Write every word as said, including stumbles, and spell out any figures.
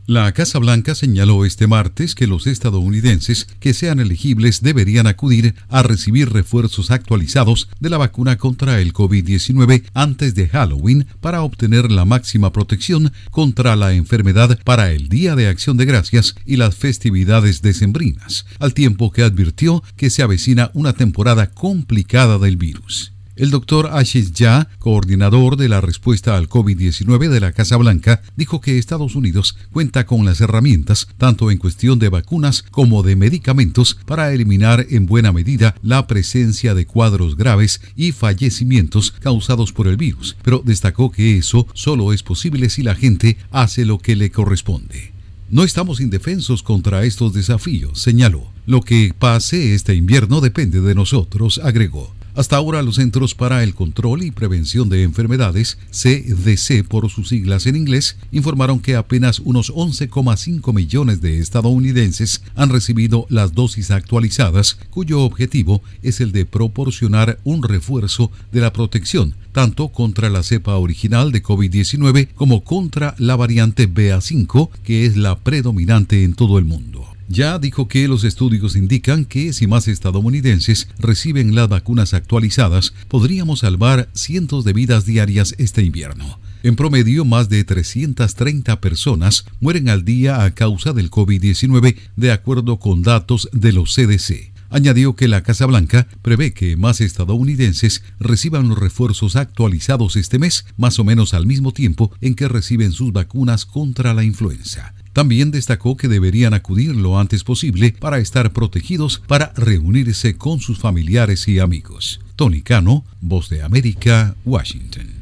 La Casa Blanca señaló este martes que los estadounidenses que sean elegibles deberían acudir a recibir refuerzos actualizados de la vacuna contra el COVID diecinueve antes de Halloween para obtener la máxima protección contra la enfermedad para el Día de Acción de Gracias y las festividades decembrinas, al tiempo que advirtió que se avecina una temporada complicada del virus. El doctor Ashish Jha, coordinador de la respuesta al COVID diecinueve de la Casa Blanca, dijo que Estados Unidos cuenta con las herramientas, tanto en cuestión de vacunas como de medicamentos, para eliminar en buena medida la presencia de cuadros graves y fallecimientos causados por el virus, pero destacó que eso solo es posible si la gente hace lo que le corresponde. No estamos indefensos contra estos desafíos, señaló. Lo que pase este invierno depende de nosotros, agregó. Hasta ahora, los Centros para el Control y Prevención de Enfermedades, C D C por sus siglas en inglés, informaron que apenas unos once coma cinco millones de estadounidenses han recibido las dosis actualizadas, cuyo objetivo es el de proporcionar un refuerzo de la protección, tanto contra la cepa original de COVID diecinueve como contra la variante B A cinco, que es la predominante en todo el mundo. Ya dijo que los estudios indican que si más estadounidenses reciben las vacunas actualizadas, podríamos salvar cientos de vidas diarias este invierno. En promedio, más de trescientas treinta personas mueren al día a causa del COVID diecinueve, de acuerdo con datos de los C D C. Añadió que la Casa Blanca prevé que más estadounidenses reciban los refuerzos actualizados este mes, más o menos al mismo tiempo en que reciben sus vacunas contra la influenza. También destacó que deberían acudir lo antes posible para estar protegidos para reunirse con sus familiares y amigos. Tony Cano, Voz de América, Washington.